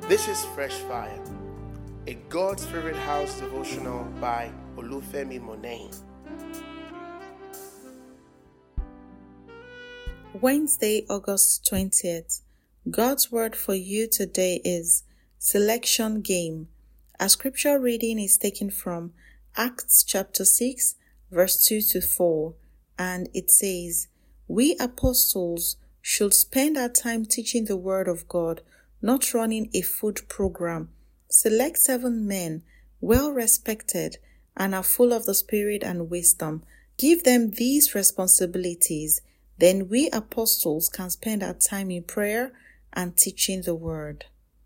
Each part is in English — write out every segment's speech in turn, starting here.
This is Fresh Fire, a God's Favorite House devotional by Olufemi Monet. Wednesday, August 20th. God's word for you today is Selection Game. Our scripture reading is taken from Acts chapter 6, verse 2 to 4, and it says, "We apostles should spend our time teaching the word of God, not running a food program. Select 7 men, well respected, and are full of the Spirit and wisdom. Give them these responsibilities. Then we apostles can spend our time in prayer and teaching the word."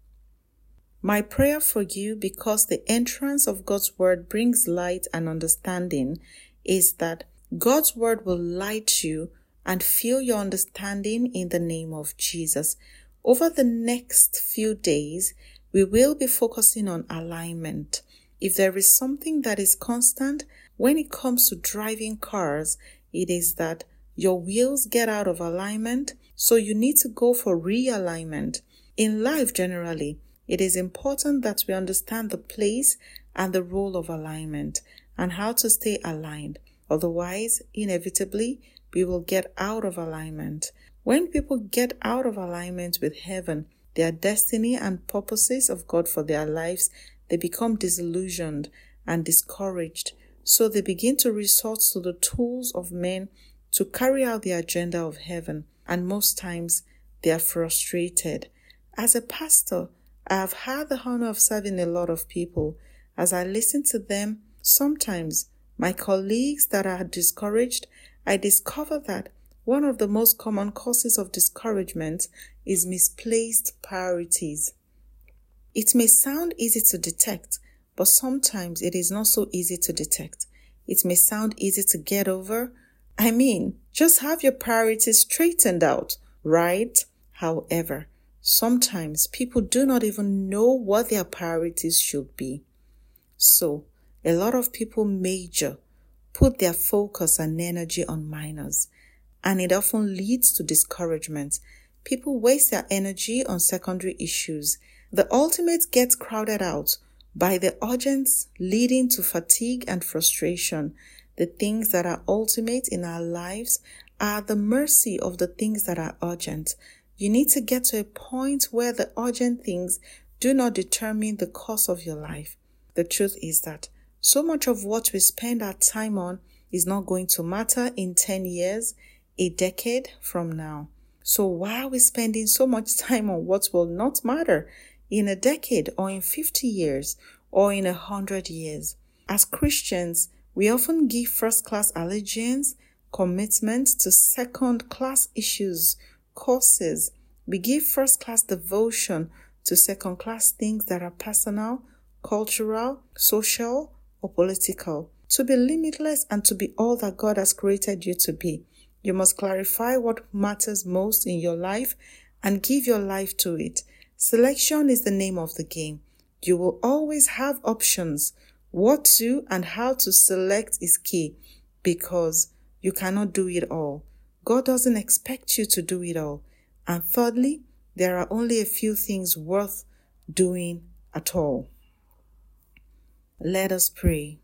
My prayer for you, because the entrance of God's word brings light and understanding, is that God's word will light you and fill your understanding in the name of Jesus. Over the next few days, we will be focusing on alignment. If there is something that is constant when it comes to driving cars, it is that your wheels get out of alignment, so you need to go for realignment. In life generally, it is important that we understand the place and the role of alignment and how to stay aligned. Otherwise, inevitably, we will get out of alignment. When people get out of alignment with heaven, their destiny and purposes of God for their lives, they become disillusioned and discouraged. So they begin to resort to the tools of men to carry out the agenda of heaven, and most times they are frustrated. As a pastor, I have had the honor of serving a lot of people. As I listen to them, sometimes my colleagues that are discouraged, I discover that one of the most common causes of discouragement is misplaced priorities. It may sound easy to detect, but sometimes it is not so easy to detect. It may sound easy to get over. Just have your priorities straightened out, right? However, sometimes people do not even know what their priorities should be. So, a lot of people put their focus and energy on minors, and it often leads to discouragement. People waste their energy on secondary issues. The ultimate gets crowded out by the urgents, leading to fatigue and frustration. The things that are ultimate in our lives are the mercy of the things that are urgent. You need to get to a point where the urgent things do not determine the course of your life. The truth is that so much of what we spend our time on is not going to matter in 10 years, a decade from now. So why are we spending so much time on what will not matter in a decade or in 50 years or in 100 years? As Christians, we often give first-class allegiance, commitment to second-class issues, causes. We give first-class devotion to second-class things that are personal, cultural, social, or political. To be limitless and to be all that God has created you to be, you must clarify what matters most in your life and give your life to it. Selection is the name of the game. You will always have options. What to and how to select is key, because you cannot do it all. God doesn't expect you to do it all. And thirdly, there are only a few things worth doing at all. Let us pray.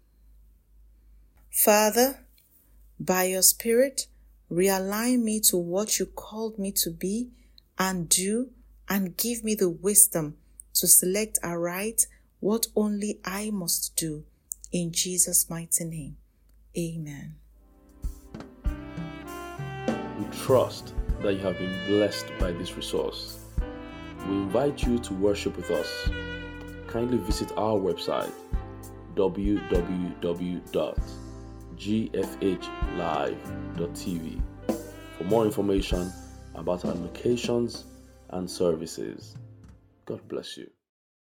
Father, by your Spirit, realign me to what you called me to be and do, and give me the wisdom to select aright what only I must do. In Jesus' mighty name, amen. We trust that you have been blessed by this resource. We invite you to worship with us. Kindly visit our website www.gfhlive.tv for more information about our locations and services. God bless you.